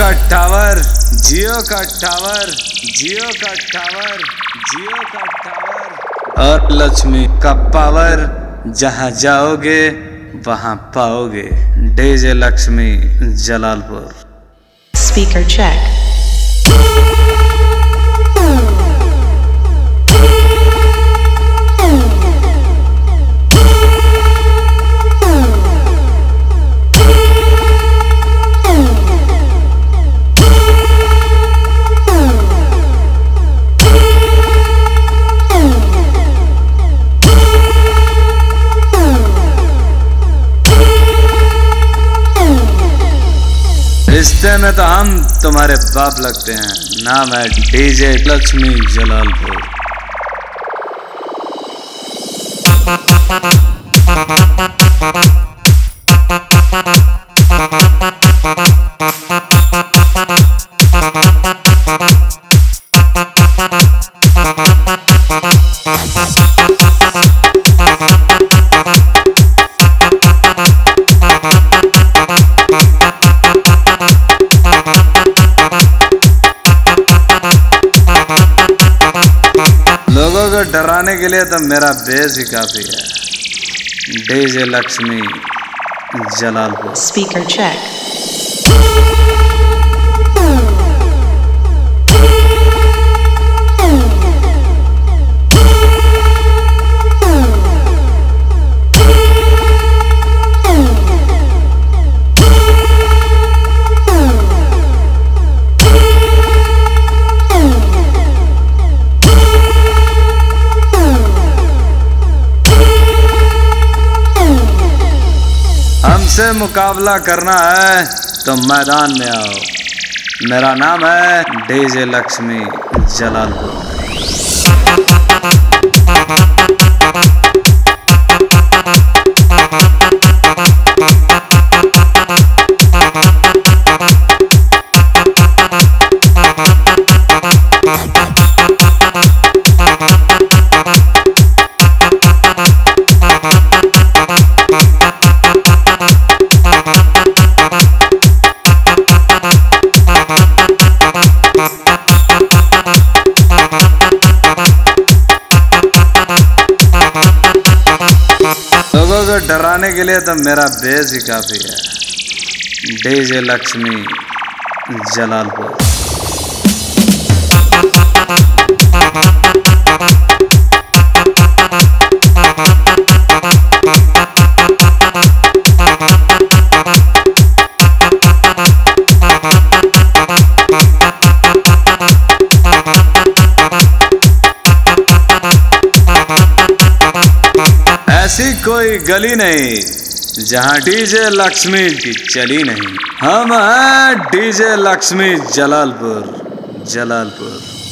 का टावर, जियो का टावर, जियो का टावर, जियो का टावर और लक्ष्मी का पावर। जहाँ जाओगे वहाँ पाओगे। DJ Lakshmi Jalalpur. Speaker check. रिश्ते में तो हम तुम्हारे बाप लगते हैं। नाम है डीजे लक्ष्मी जलालपुर। लोगों को डराने के लिए तो मेरा बेस ही काफी है। DJ Lakshmi Jalalpur. Speaker check. हमसे मुकाबला करना है तो मैदान में आओ। मेरा नाम है डीजे लक्ष्मी जलालपुर। लोगों को डराने के लिए तो मेरा बेस ही काफी है। डीजे लक्ष्मी जलालपुर। ऐसी कोई गली नहीं जहाँ डीजे लक्ष्मी की चली नहीं। हम हैं डीजे लक्ष्मी जलालपुर। जलालपुर।